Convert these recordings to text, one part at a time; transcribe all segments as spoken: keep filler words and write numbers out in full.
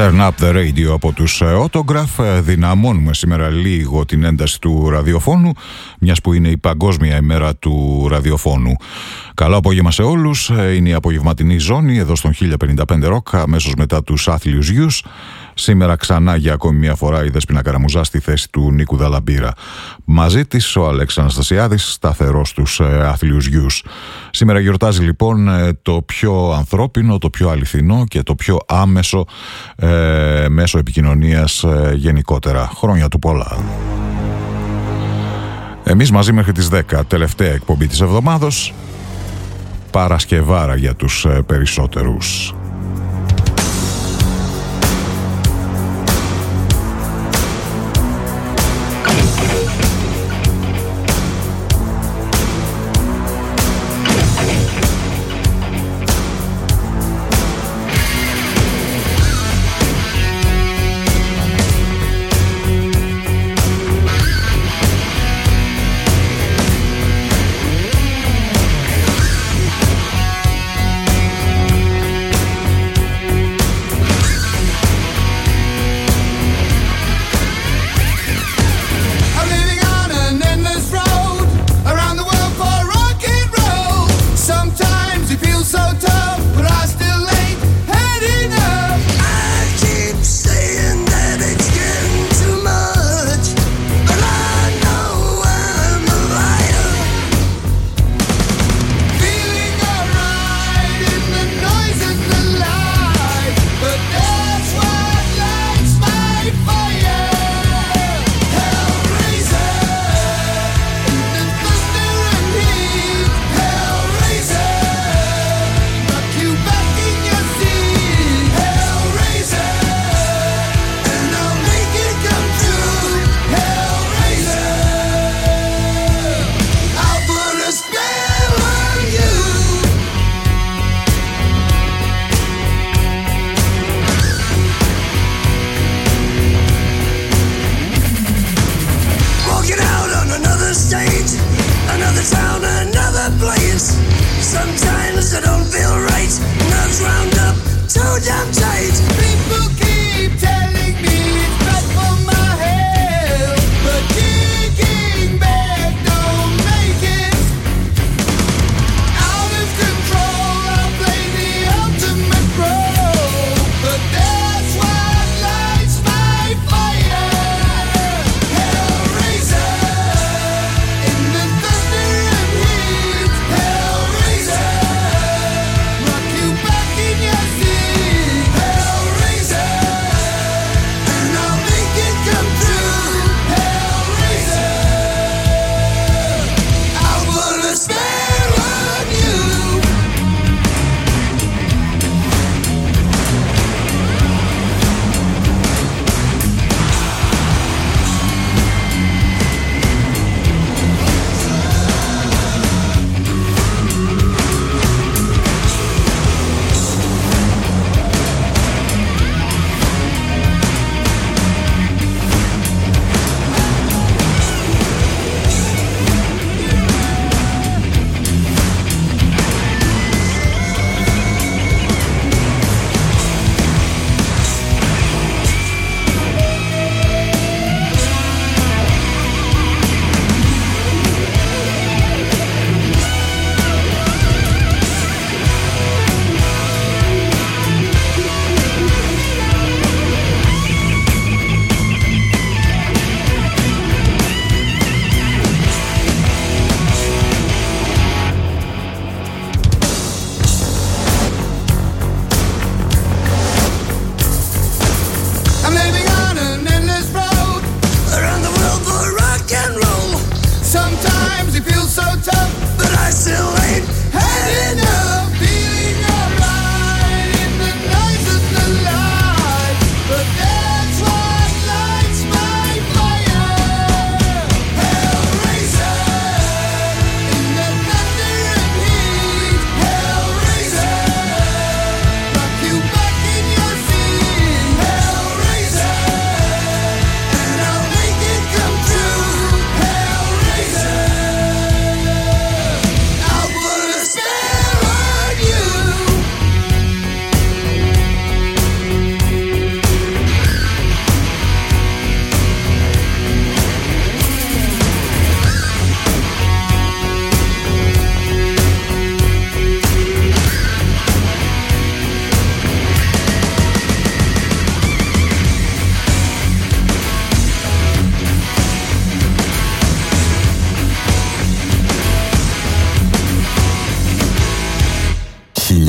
Turn up the radio από τους Autograph. Δυναμώνουμε σήμερα λίγο την ένταση του ραδιοφώνου, μιας που είναι η Παγκόσμια ημέρα του ραδιοφώνου. Καλό απόγευμα σε όλους. Είναι η απογευματινή ζώνη εδώ στον χίλια πενήντα πέντε Rock, αμέσως μετά τους άθλιους γιους. Σήμερα ξανά για ακόμη μια φορά η Δέσποινα Καραμουζά στη θέση του Νίκου Δαλαμπύρα. Μαζί της ο Αλέξης Αναστασιάδης, σταθερός στους ε, άθλιους γιους. Σήμερα γιορτάζει λοιπόν ε, το πιο ανθρώπινο, το πιο αληθινό και το πιο άμεσο ε, μέσο επικοινωνίας ε, γενικότερα. Χρόνια του πολλά. Εμείς μαζί μέχρι τις δέκα, τελευταία εκπομπή της εβδομάδος. Παρασκευάρα για τους ε, περισσότερους.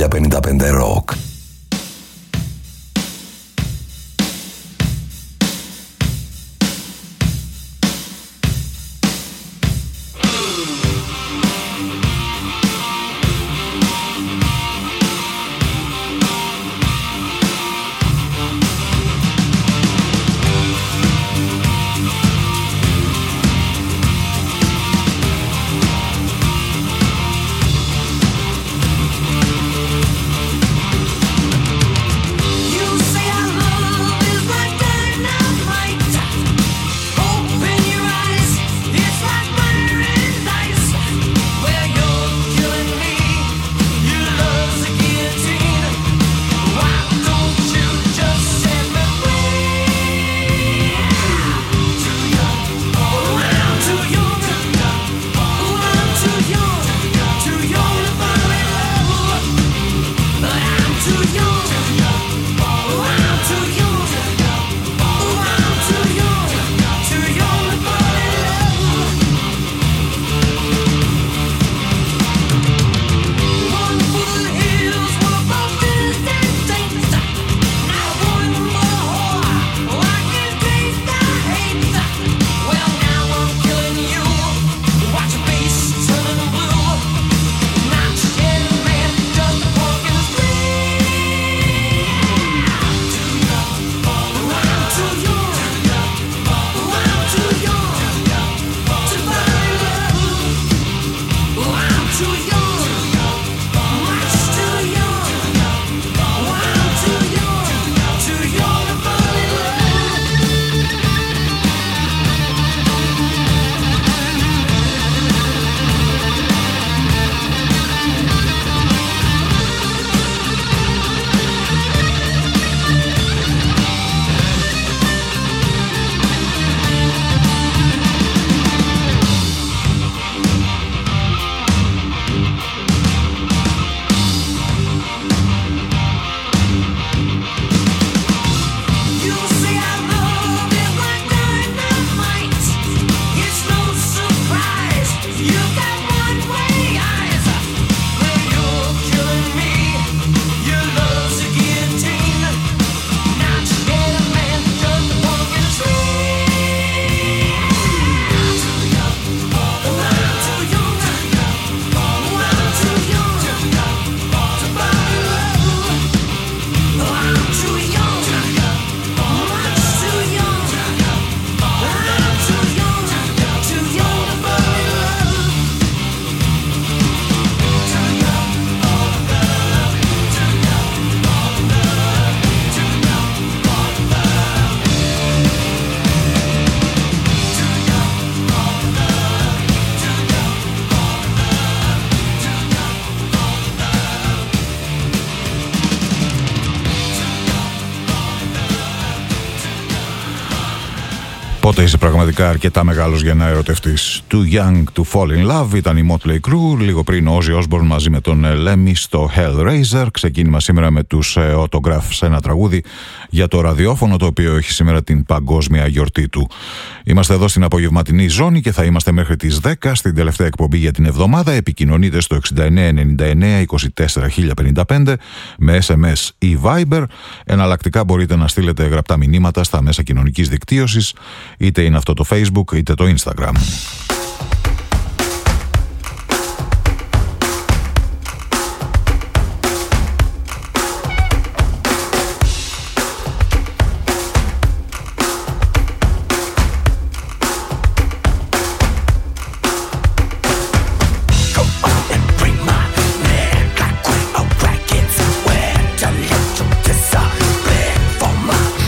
χίλια πενήντα πέντε Rock. Πότε είσαι πραγματικά αρκετά μεγάλος για να ερωτευτείς. Too Young to Fall in Love ήταν η Motley Crue. Λίγο πριν ο Ozzy Osbourne μαζί με τον Lemmy στο Hellraiser. Ξεκίνημα σήμερα με τους Autograph σε ένα τραγούδι για το ραδιόφωνο, το οποίο έχει σήμερα την παγκόσμια γιορτή του. Είμαστε εδώ στην απογευματινή ζώνη και θα είμαστε μέχρι τις δέκα στην τελευταία εκπομπή για την εβδομάδα. Επικοινωνείτε στο εξήντα εννέα ενενήντα εννέα είκοσι τέσσερα χίλια πενήντα πέντε με ες εμ ες ή Viber. Εναλλακτικά μπορείτε να στείλετε γραπτά μηνύματα στα μέσα κοινωνικής δικτύωσης, είτε είναι αυτό το Facebook είτε το Instagram.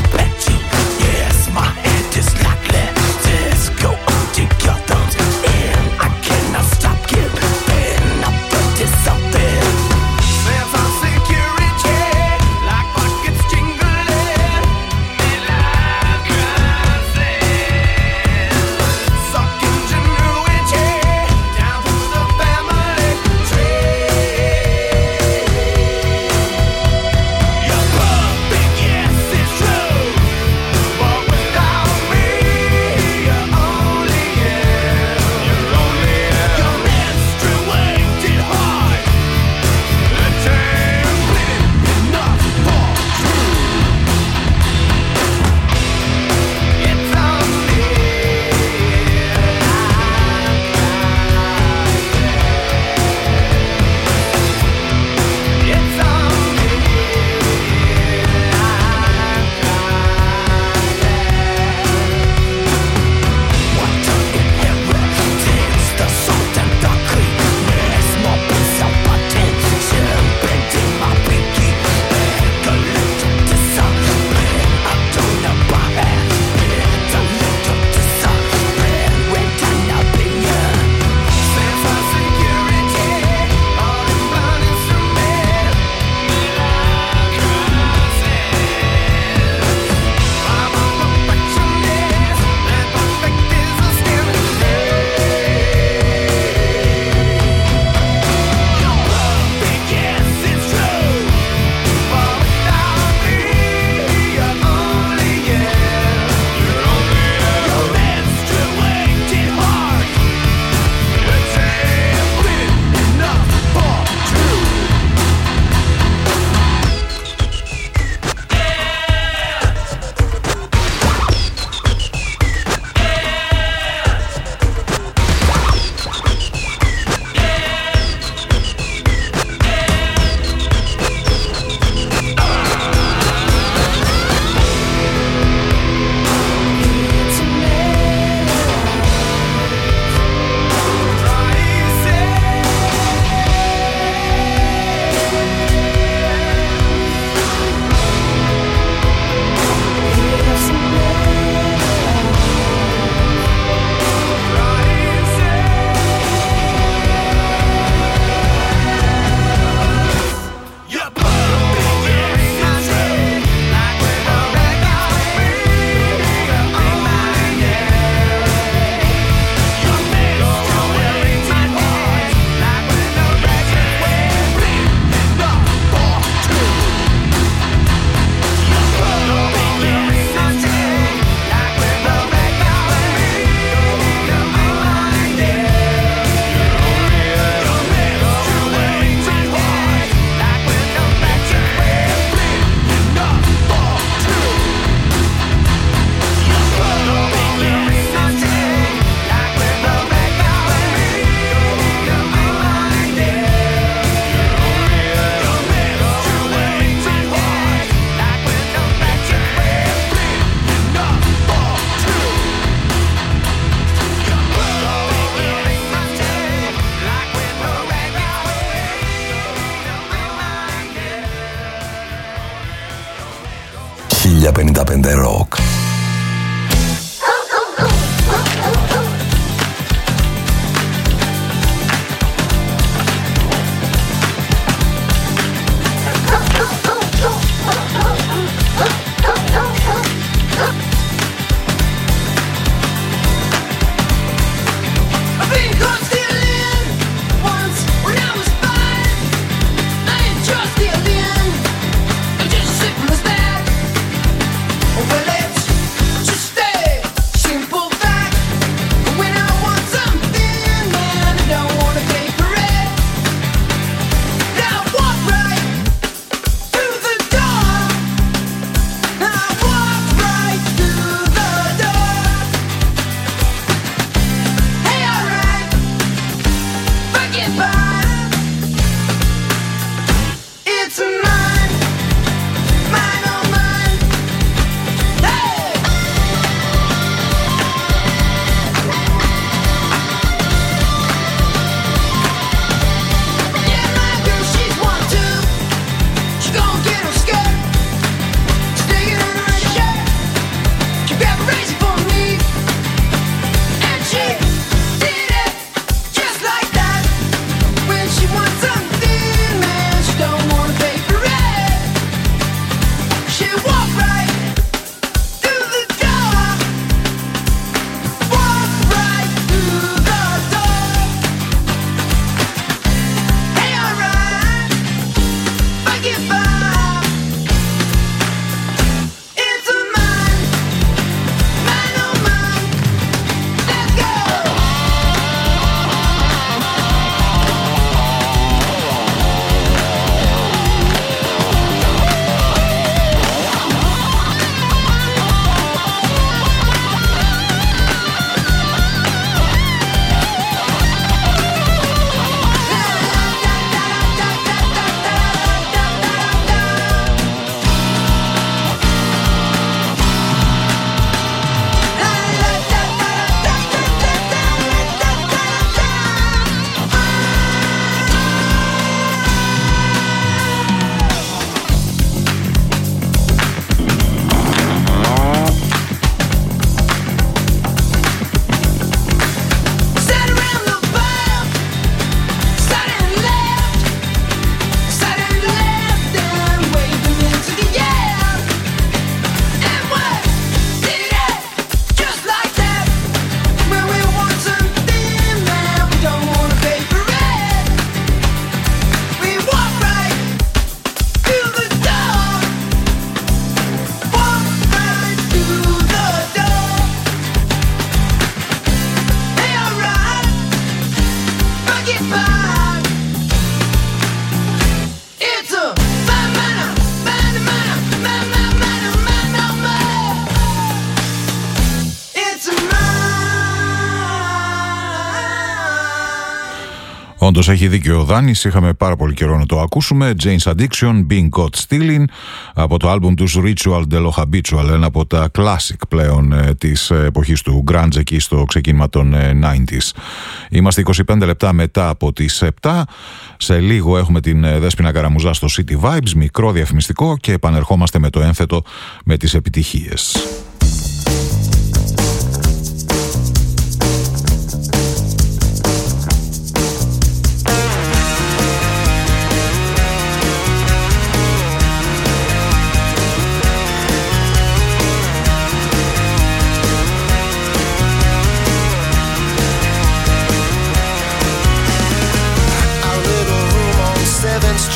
Yeah. χίλια πενήντα πέντε Rock. Όντως έχει δίκιο ο Δάνης, είχαμε πάρα πολύ καιρό να το ακούσουμε. Jane's Addiction, Being Caught Stealing, από το άλμπουμ τους Ritual de lo Habitual, ένα από τα classic πλέον ε, της εποχής του grunge εκεί στο ξεκίνημα των ε, ενενήντα. Είμαστε είκοσι πέντε λεπτά μετά από τις επτά. Σε λίγο έχουμε την ε, Δέσποινα Καραμουζά στο City Vibes, μικρό διαφημιστικό, και επανερχόμαστε με το ένθετο με τις επιτυχίες.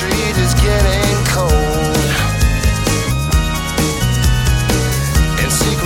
And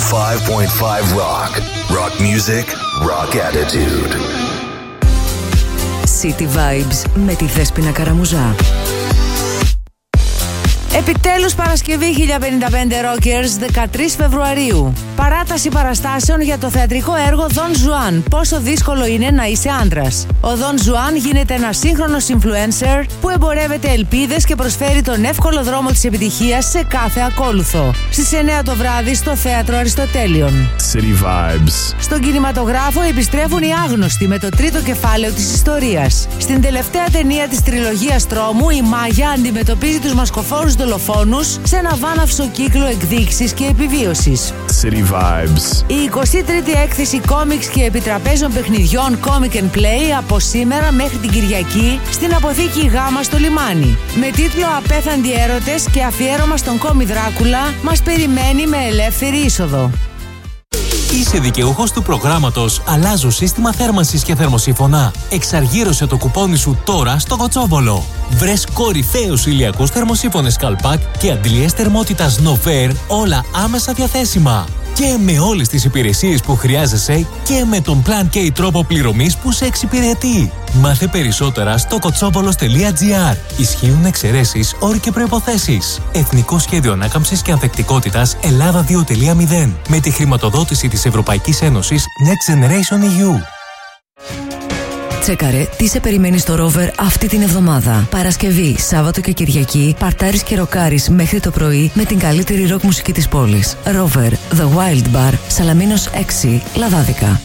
five point five Rock. Rock music, rock attitude. City Vibes με τη Δέσποινα Καραμουζά. Επιτέλους Παρασκευή χίλια πενήντα πέντε Rockers, δεκατρείς Φεβρουαρίου. Παράταση παραστάσεων για το θεατρικό έργο Don Juan. Πόσο δύσκολο είναι να είσαι άντρας. Ο Don Juan γίνεται ένας σύγχρονος influencer που εμπορεύεται ελπίδες και προσφέρει τον εύκολο δρόμο της επιτυχίας σε κάθε ακόλουθο. Στις εννιά το βράδυ στο Θέατρο Αριστοτέλειων. City Vibes. Στον κινηματογράφο επιστρέφουν οι άγνωστοι με το τρίτο κεφάλαιο της ιστορίας. Στην τελευταία ταινία της τριλογίας τρόμου, η Μάγια αντιμετωπίζει τους μασκοφόρους δολοφόνους σε ένα βάναυσο κύκλο εκδίκησης και επιβίωσης. City Vibes. Η εικοστή τρίτη έκθεση κόμιξ και επιτραπέζων παιχνιδιών Comic and Play από σήμερα μέχρι την Κυριακή στην αποθήκη Γάμα στο Λιμάνι. Με τίτλο «Απέθαντοι έρωτες» και αφιέρωμα στον κόμι Δράκουλα, μας περιμένει με ελεύθερη είσοδο. Είσαι δικαιούχος του προγράμματος «Αλλάζω σύστημα θέρμανσης και θερμοσύφωνα». Εξαργύρωσε το κουπόνι σου τώρα στο Κοτσόβολο. Βρες κορυφαίους ηλιακούς θερμοσύφωνες Καλπάκ και αντιλιές θερμότητας Nofair, όλα άμεσα διαθέσιμα. Και με όλες τις υπηρεσίες που χρειάζεσαι και με τον Plan K τρόπο πληρωμής που σε εξυπηρετεί. Μάθε περισσότερα στο κοτσόβολος τελεία τζι άρ. Ισχύουν εξαιρέσεις, όροι και προϋποθέσεις. Εθνικό Σχέδιο Ανάκαμψης και Ανθεκτικότητας Ελλάδα δύο τελεία μηδέν. Με τη χρηματοδότηση της Ευρωπαϊκής Ένωσης Next Generation ι γιου. Τσέκαρε τι σε περιμένει στο Rover αυτή την εβδομάδα. Παρασκευή, Σάββατο και Κυριακή, παρτάρεις και ροκάρεις μέχρι το πρωί με την καλύτερη ροκ μουσική της πόλης. Rover, The Wild Bar, Σαλαμίνος έξι, Λαδάδικα.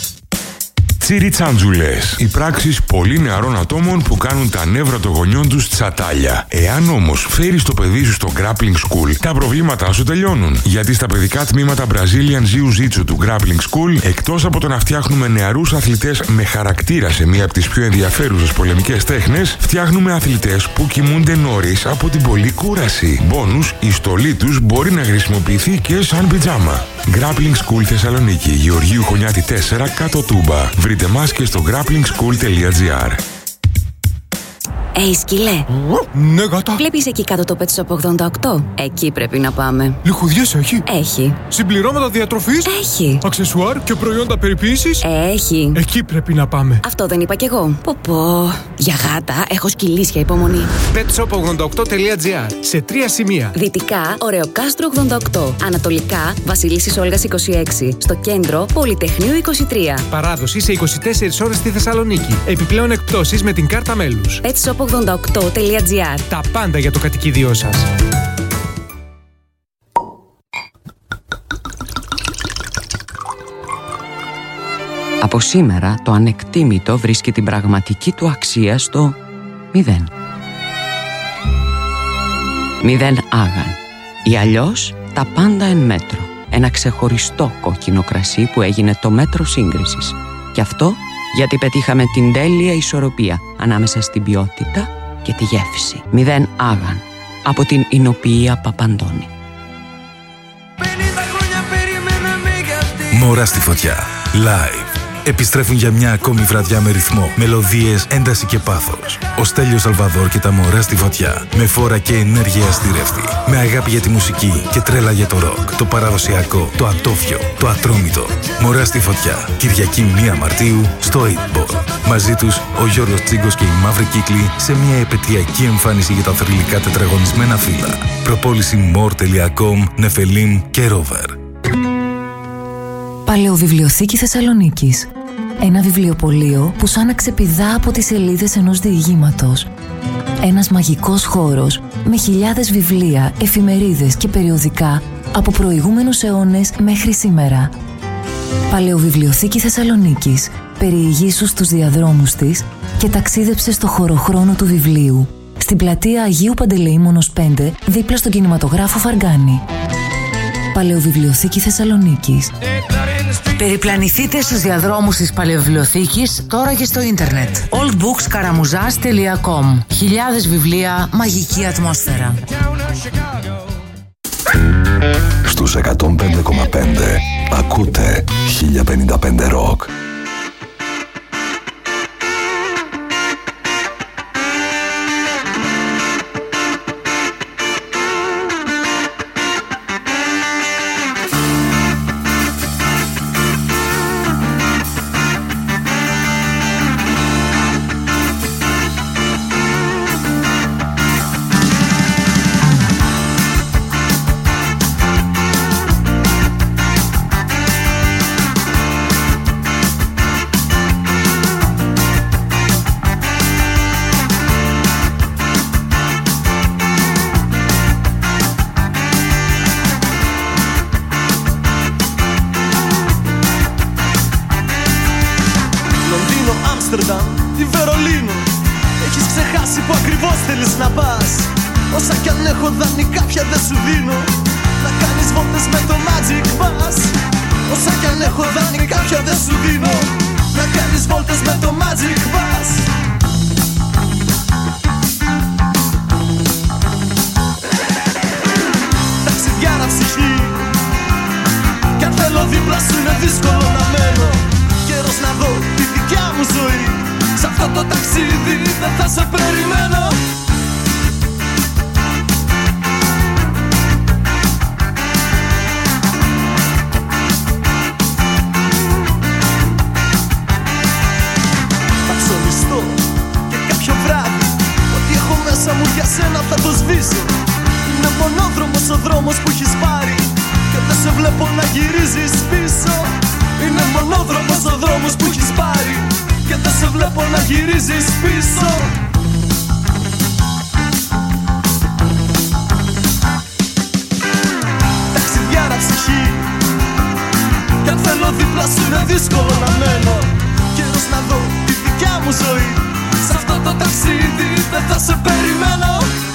Τσιριτσάντζουλες. Οι πράξεις πολύ νεαρών ατόμων που κάνουν τα νεύρα των γονιών τους τσατάλια. Εάν όμως φέρεις το παιδί σου στο Grappling School, τα προβλήματά σου τελειώνουν. Γιατί στα παιδικά τμήματα Brazilian Jiu-Jitsu του Grappling School, εκτός από το να φτιάχνουμε νεαρούς αθλητές με χαρακτήρα σε μία από τις πιο ενδιαφέρουσες πολεμικές τέχνες, φτιάχνουμε αθλητές που κοιμούνται νωρίς από την πολλή κούραση. Μπόνους, η στολή τους μπορεί να χρησιμοποιηθεί και σαν πιτζάμα. Grappling School Θεσσαλονίκη, Γεωργίου Χωνιάτη τέσσερα, κάτω Τούμπα. Βρείτε μας και στο grappling school τελεία τζι άρ. Ει, σκυλέ. Ναι, γάτα. Βλέπεις εκεί κάτω το Pet Shop ογδόντα οκτώ? Εκεί πρέπει να πάμε. Λιχουδιές έχει. Έχει. Συμπληρώματα διατροφής. Έχει. Αξεσουάρ και προϊόντα περιποίησης. Έχει. Εκεί πρέπει να πάμε. Αυτό δεν είπα κι εγώ. Πω πω. Για γάτα έχω σκυλίσια υπομονή. Pet Shop ογδόντα οκτώ τελεία τζι άρ. Σε τρία σημεία. Δυτικά, Ωρεοκάστρο ογδόντα οκτώ. Ανατολικά, Βασιλίσσης Όλγας είκοσι έξι. Στο κέντρο, Πολυτεχνείου είκοσι τρία. Παράδοση σε είκοσι τέσσερις ώρες στη Θεσσαλονίκη. Επιπλέον εκπτώσεις με την κάρτα μέλους. Pet Shop ογδόντα οκτώ τελεία τζι άρ. Τα πάντα για το κατοικίδιό σας. Από σήμερα το ανεκτήμητο βρίσκει την πραγματική του αξία στο μηδέν. Μηδέν άγαν. Ή αλλιώς τα πάντα εν μέτρο. Ένα ξεχωριστό κόκκινο κρασί που έγινε το μέτρο σύγκρισης. Και αυτό γιατί πετύχαμε την τέλεια ισορροπία ανάμεσα στην ποιότητα και τη γεύση. Μηδέν άγαν. Από την Ινοποιία Παπαντώνη. Μωρά στη φωτιά. Live. Επιστρέφουν για μια ακόμη βραδιά με ρυθμό, μελωδίες, ένταση και πάθος. Ο Στέλιος Σαλβαδόρ και τα Μωρά στη φωτιά. Με φόρα και ενέργεια αστήρευτη. Με αγάπη για τη μουσική και τρέλα για το ροκ. Το παραδοσιακό, το ατόφιο, το ατρόμητο. Μωρά στη φωτιά. Κυριακή πρώτη Μαρτίου στο οκτώ Ball. Μαζί τους ο Γιώργος Τσίγκος και οι Μαύροι Κύκλοι σε μια επαιτειακή εμφάνιση για τα θρυλικά τετραγωνισμένα φύλλα. Προπόληση μορ τελεία κομ, Νεφελίμ και Rover. Παλαιοβιβλιοθήκη Θεσσαλονίκης. Ένα βιβλιοπωλείο που σαν να ξεπηδά από τις σελίδες ενός διηγήματος. Ένας μαγικός χώρος με χιλιάδες βιβλία, εφημερίδες και περιοδικά από προηγούμενους αιώνες μέχρι σήμερα. Παλαιοβιβλιοθήκη Θεσσαλονίκης. Περιηγήσου στους διαδρόμους της και ταξίδεψε στο χωροχρόνο του βιβλίου. Στην πλατεία Αγίου Παντελεήμονος πέντε, δίπλα στον κινηματογράφο Φαργκάνη. Παλαιοβιβλιοθήκη Θεσσαλονίκης. Περιπλανηθείτε στους διαδρόμους της Παλαιοβιβλιοθήκης τώρα και στο ίντερνετ. old books karamuzas τελεία com. Χιλιάδες βιβλία, μαγική ατμόσφαιρα. Στους εκατόν πέντε κόμμα πέντε ακούτε χίλια πενήντα πέντε Rock. Άμστερνταμ ή Βερολίνο. Έχεις ξεχάσει που ακριβώς θέλεις να πας. Όσα κι αν έχω δανεικά πια δεν σου δίνω. Να κάνεις βόλτες με το Magic Bus. Όσα κι αν έχω δανεικά πια δεν σου δίνω. Να κάνεις βόλτες με το Magic Bus. Ταξιδιάρα ψυχή, κι αν θέλω δίπλα σου είναι δύσκολο να μένω. Καιρός να δω τη δικιά μου ζωή. Σ' αυτό το ταξίδι δεν θα σε περιμένω. Θα ψωνιστώ και κάποιο βράδυ. Ό,τι έχω μέσα μου για σένα θα το σβήσω. Είναι μονόδρομος ο δρόμος που έχεις πάρει και δεν σε βλέπω να γυρίζεις πίσω. Είναι μονόδρομος ο δρόμος που έχεις πάρει και δεν σε βλέπω να γυρίζεις πίσω. Ταξιδιάρα ψυχή, κι αν θέλω δίπλα σου είναι δύσκολο να μένω. Καιρός να δω τη δικιά μου ζωή. Σ' αυτό το ταξίδι δεν θα σε περιμένω.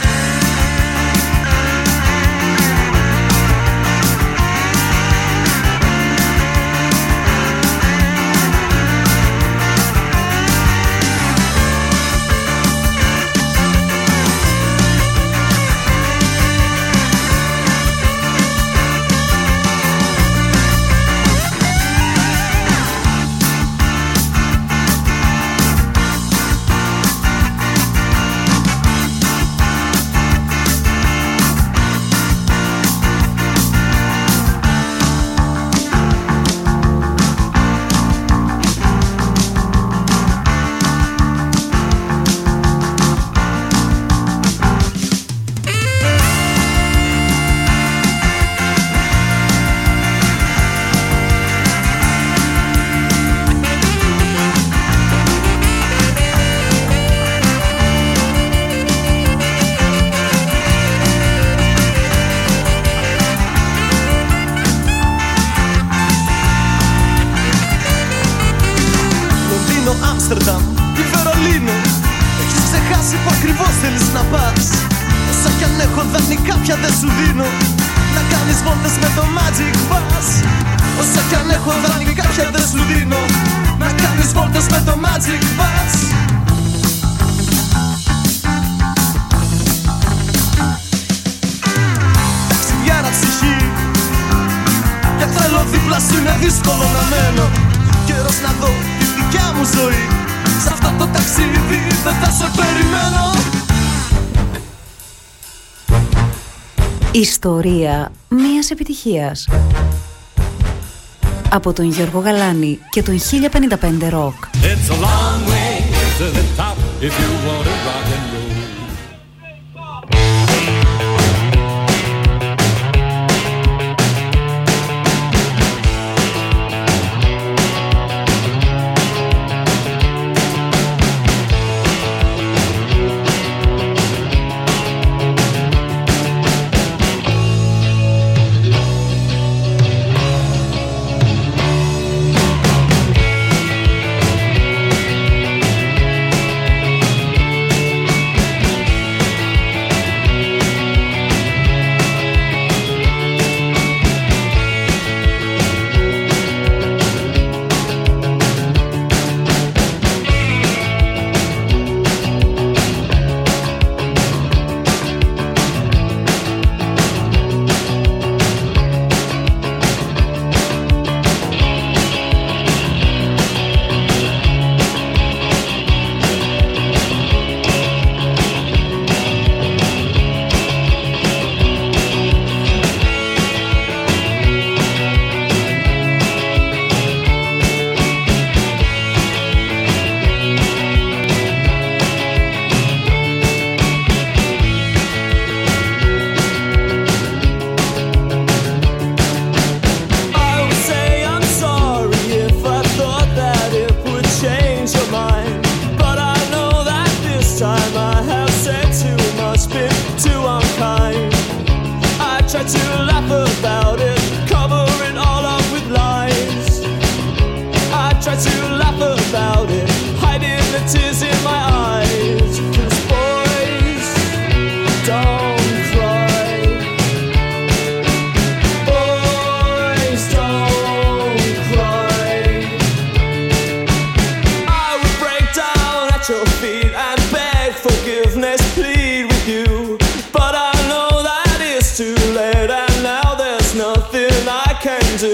Άμστερνταμ ή Βερολίνο. Έχεις ξεχάσει που ακριβώς θέλεις να πας. Όσα κι αν έχω δανεικά πια δεν σου δίνω. Να κάνεις βόλτες με το Magic Bus. Όσα κι αν έχω δανεικά πια δεν σου δίνω. Να κάνεις βόλτες με το Magic Bus. Ταξιδιάρα ψυχή, κι αν θέλω δίπλα σου είναι δύσκολο να μένω. Καιρός να δω τη δικιά μου ζωή. Σ' αυτό το ταξίδι δεν θα σε περιμένω. Ιστορία μιας επιτυχίας. Από τον Γιώργο Γαλάνη και τον χίλια πενήντα πέντε Rock. It's a long way to the top if you want to rock and roll. do.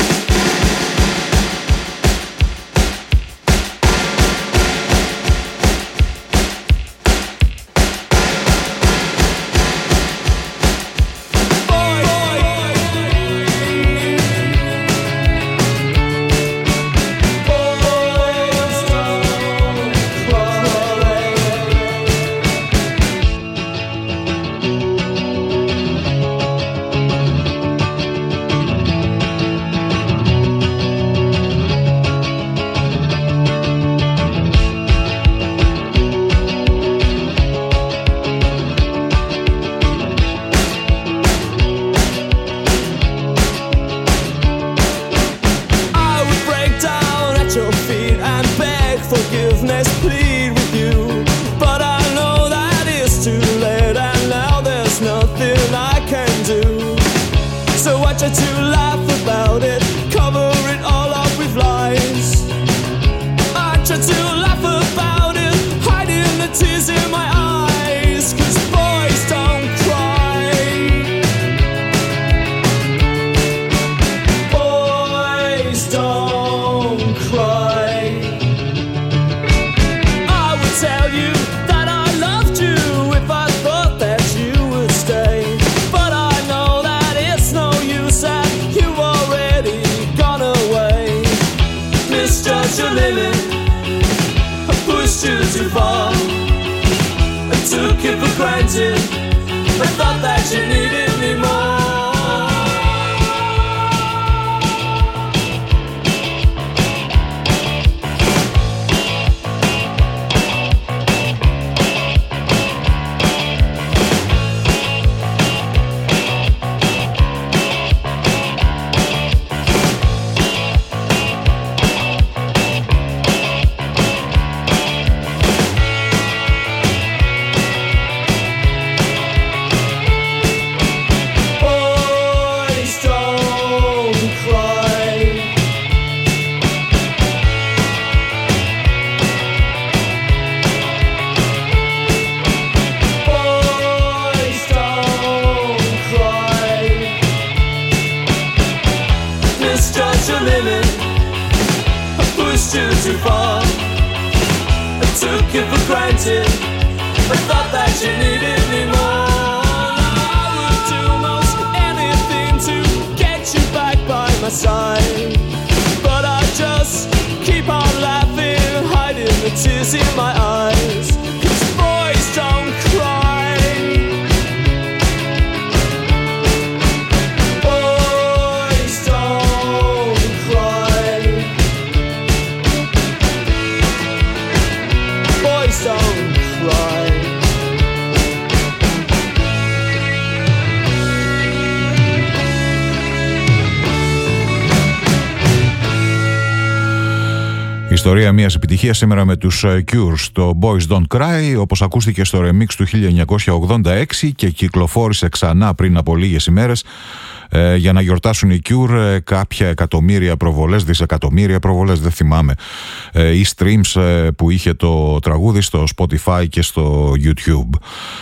Ιστορία μιας επιτυχίας σήμερα με τους Cure στο Boys Don't Cry, όπως ακούστηκε στο remix του χίλια εννιακόσια ογδόντα έξι και κυκλοφόρησε ξανά πριν από λίγες ημέρες ε, για να γιορτάσουν οι Cure ε, κάποια εκατομμύρια προβολές, δισεκατομμύρια προβολές, δεν θυμάμαι, ε, ή streams ε, που είχε το τραγούδι στο Spotify και στο YouTube.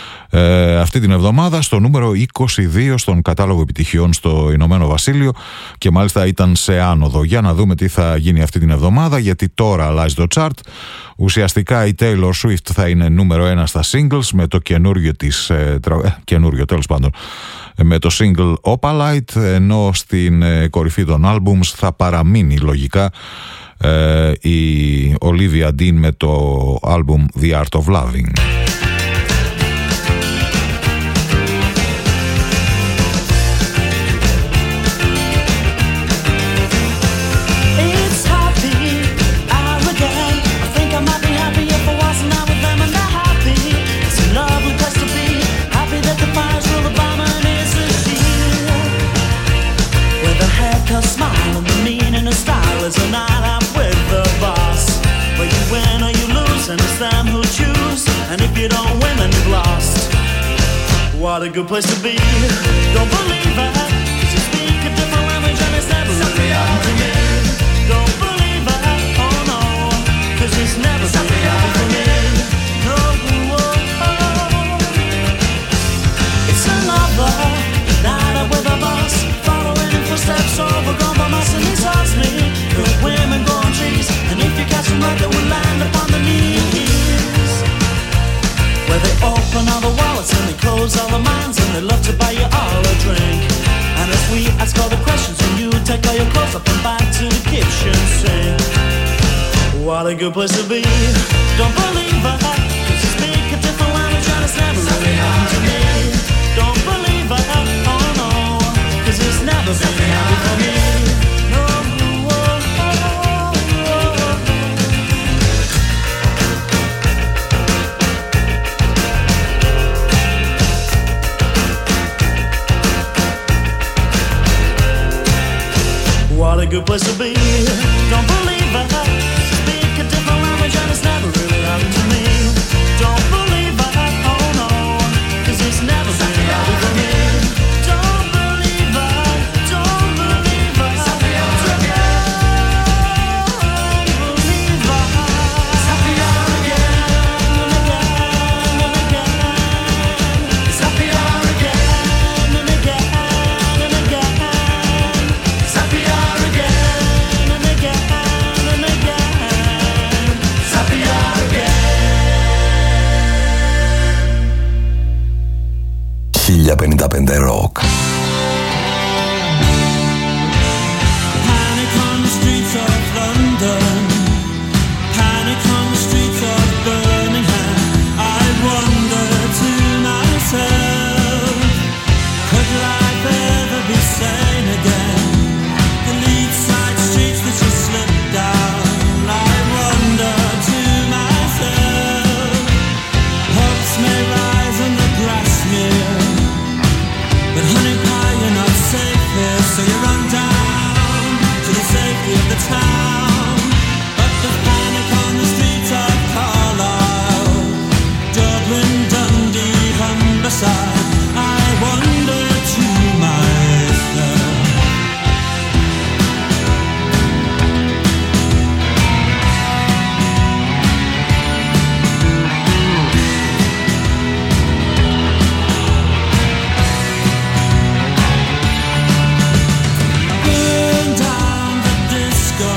Ε, αυτή την εβδομάδα στο νούμερο είκοσι δύο στον κατάλογο επιτυχιών στο Ηνωμένο Βασίλειο και μάλιστα ήταν σε άνοδο. Για να δούμε τι θα γίνει αυτή την εβδομάδα, γιατί τώρα αλλάζει το chart. Ουσιαστικά η Taylor Swift θα είναι νούμερο ένα στα singles με το καινούριο της ε, τρα... καινούριο τέλος πάντων με το single Opalite, ενώ στην ε, κορυφή των albums θα παραμείνει λογικά ε, η Olivia Dean με το album The Art of Loving. What a good place to be. Don't believe that, 'cause you speak a different language and it's never really happened to me. Don't believe that, oh no, 'cause it's never really happened to me. No, oh, oh. It's another night up with a boss, following in footsteps over gone. a good place to be. Don't believe I could speak a different language and it's never really happened to me. Don't believe I, oh no, cause it's never been happened for me. No, oh, oh, oh, oh. What a good place to be. Don't believe I speak a different language and it's never really happened to me. Don't believe I, oh no, cause it's never been happened for me. Don't believe I, don't believe I, don't believe I. It's happier again and again and again. It's happier again and again and again. It's happier. χίλια πενήντα πέντε Rock. Panic on the streets of London, panic on the streets of Birmingham. I wonder to myself, could life ever be sane again? The lead side streets that you slip down, I wonder to myself. Hopes may rise and the grass smear, but honey pie, you're not safe here, so you run down to the safety of the town. But there's panic on the streets of Carlisle, Dublin, Dundee, Humberside. I wonder to myself. Burn down the disco,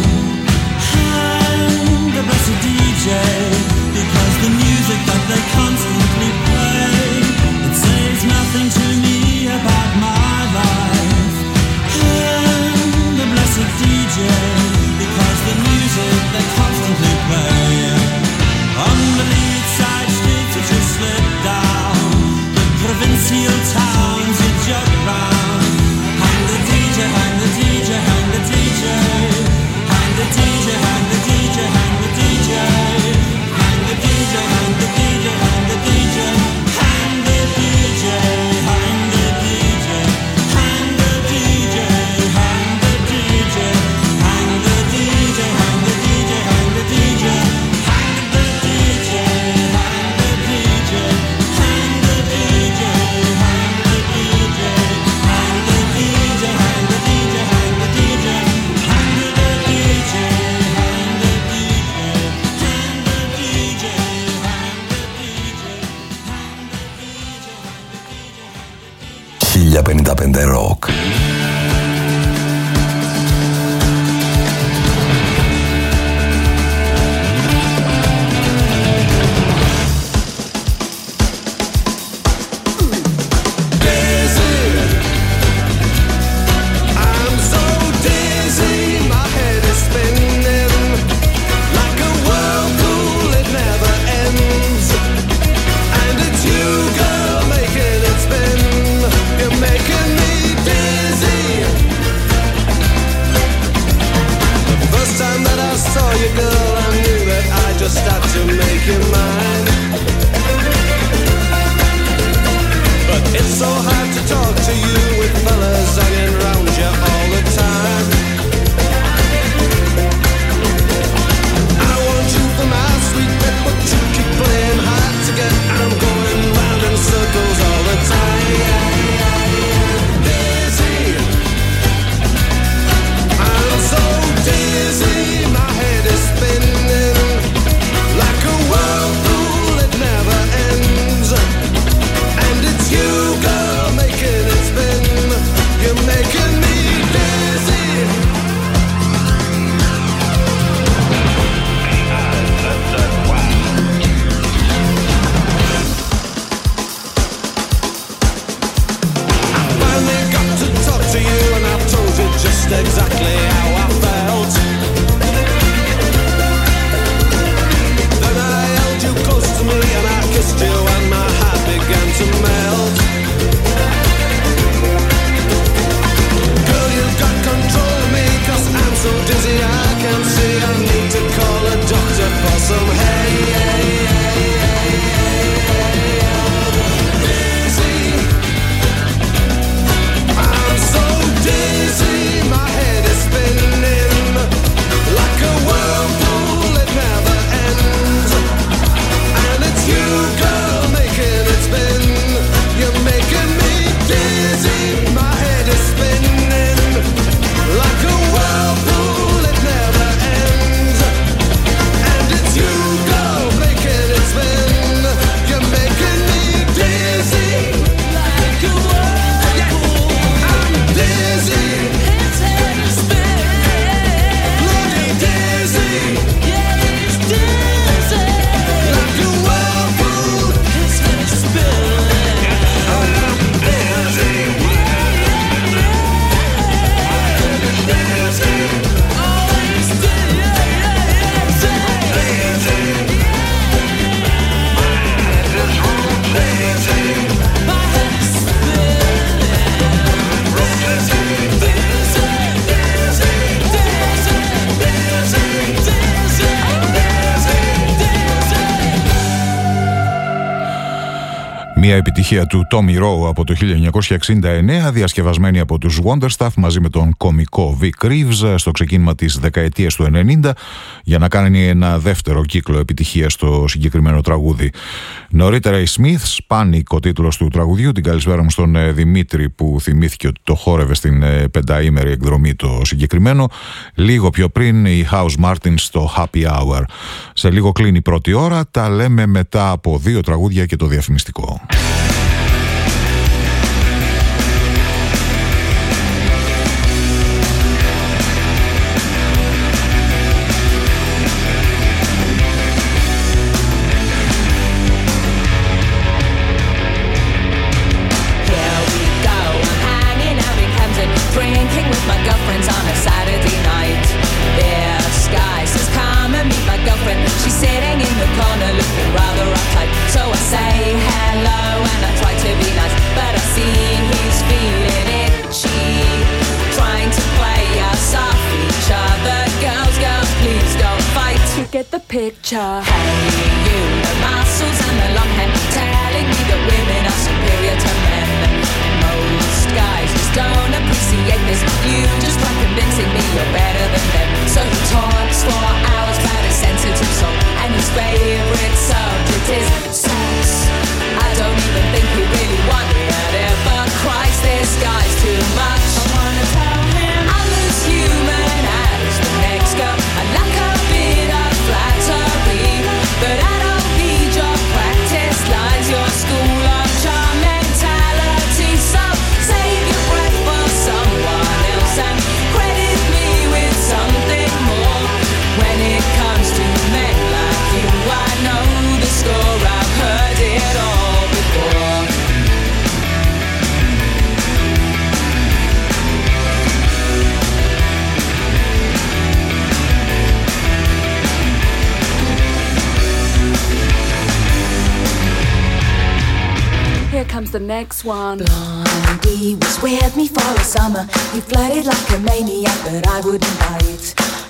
hang the blessed D J, because the music that they constantly play, it says nothing to me about my life. Hang the blessed D J, because the music they constantly play. On the lead side streets that you slip down, the provincial towns you jog round. Hang the D J, hang the D J, hang the D J. Hang the D J, hang the D J, hang the D J. Hang the D J, hang the D J, hang the D J. Hang the D J, hang the D J. Hang the D J, hang the D J. Hang the D J, hang the D J, hang the D J. Hang the D J, hang the D J. Hang the D J, hang the D J. Hang the D J, hang the D J, hang the D J. Hang the D J, hang the D J. χίλια πενήντα πέντε Rock. I'm so dizzy, my head is spinning like a whirlpool, it never ends. And it's you, girl, making it spin. You're making me dizzy. The first time that I saw you, girl, I knew that I just had to make you mine. But it's so hard to talk to you with fellas hanging round you all the time. I want you for my sweet pet, but you keep playing hard to get. I'm going round in circles all the time. Dizzy, I'm so dizzy, my head is spinning like a whirlpool, it never ends. And it's you, girl, making it spin. Μια επιτυχία του Tommy Rowe από το χίλια εννιακόσια εξήντα εννέα, διασκευασμένη από τους Wonderstuff μαζί με τον κωμικό Vic Reeves στο ξεκίνημα της δεκαετίας του ενενήντα, για να κάνει ένα δεύτερο κύκλο επιτυχία στο συγκεκριμένο τραγούδι. Νωρίτερα οι Smiths, Panic ο τίτλος του τραγουδιού. Την καλησπέρα μου στον Δημήτρη που θυμήθηκε ότι το χόρευε στην πενταήμερη εκδρομή το συγκεκριμένο. Λίγο πιο πριν οι House Martins στο Happy Hour. Σε λίγο κλείνει η πρώτη ώρα, τα λέμε μετά από δύο τραγούδια και το διαφημιστικό. Get the picture. Hey, you, the muscles and the long hair, telling me that women are superior to men. Most guys just don't appreciate this. You just try convincing me you're better than them. So he talks for hours about his sensitive soul, and his favorite subject is sex. I don't even think he really wanted it, but Christ, this guy's too much. I wanna tell him I'm as human as the next girl. I like a bit of flattery, but I don't need your practice lines, your school of charm mentality. So save your breath for someone else and credit me with something more. When it comes to men like you, I know the score. I've heard it all before. Here comes the next one. Blondie was with me for a summer. He flirted like a maniac, but I wouldn't bite.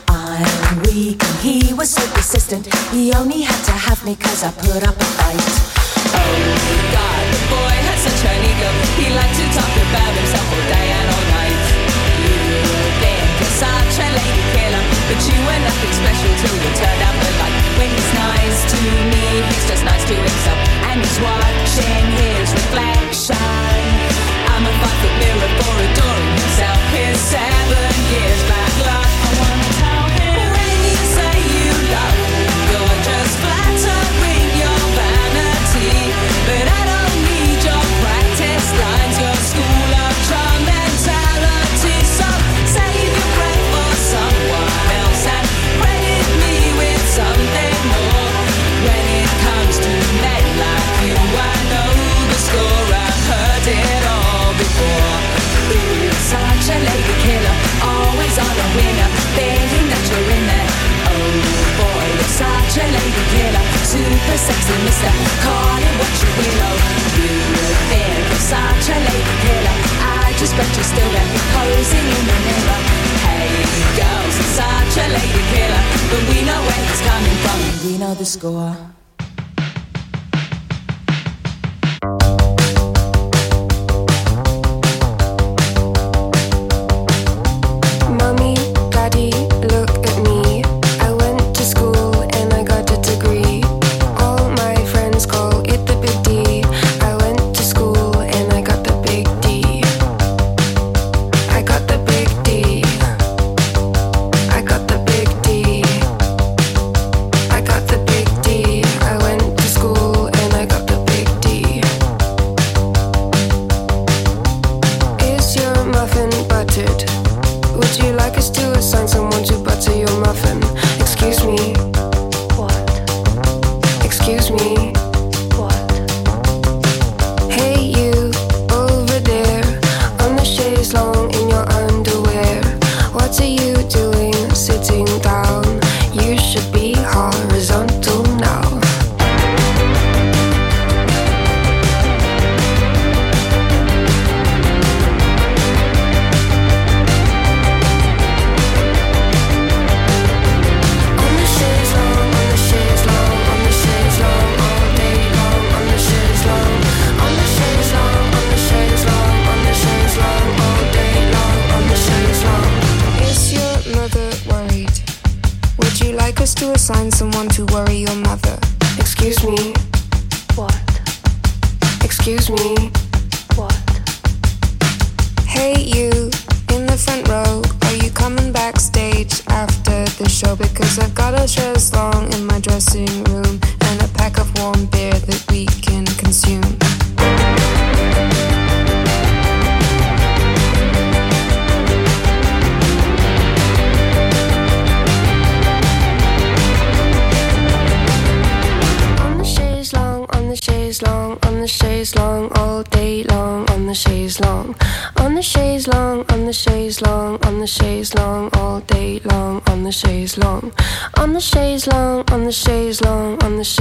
I'm weak and he was so persistent. He only had to have me cause I put up a fight. Oh God, the boy had such an ego. He liked to talk about himself all day and all night. You think you're such a lady killer, but you were nothing special till you turned out the light. When he's nice to me, he's just nice to himself, and he's watching his reflection. I'm a five-foot mirror for adoring himself. His seven years back luck. I wanna tell him when you say you love me, you're just flattering your vanity, but I don't need your practice lines, your school of charm mentality. So save your breath for someone else and credit me with something more. When it comes to men like you, I know the score. I've heard it all before. Ooh, such a lady killer, always on a winner, thinking that you're in there. Oh boy, you're such a lady killer, super sexy mister, call it what you will. Oh, you think you're such a lady killer, I just bet you're still there, posing in the mirror. Hey girls, you're such a lady killer, but we know where it's coming from, we know the score. I got the big D. us to assign someone to worry your mother. Excuse me. What? Excuse me. What? Hey you, in the front row, are you coming backstage after the show? Because I've got a chaise longue in my dressing room and a pack of warm beer that we can consume. On the chaise longue, on the chaise longue, all day long, on the chaise longue, on the chaise longue, on the chaise longue, on the chaise longue, all day long, on the chaise longue, on the chaise longue, on the chaise longue, on the chaise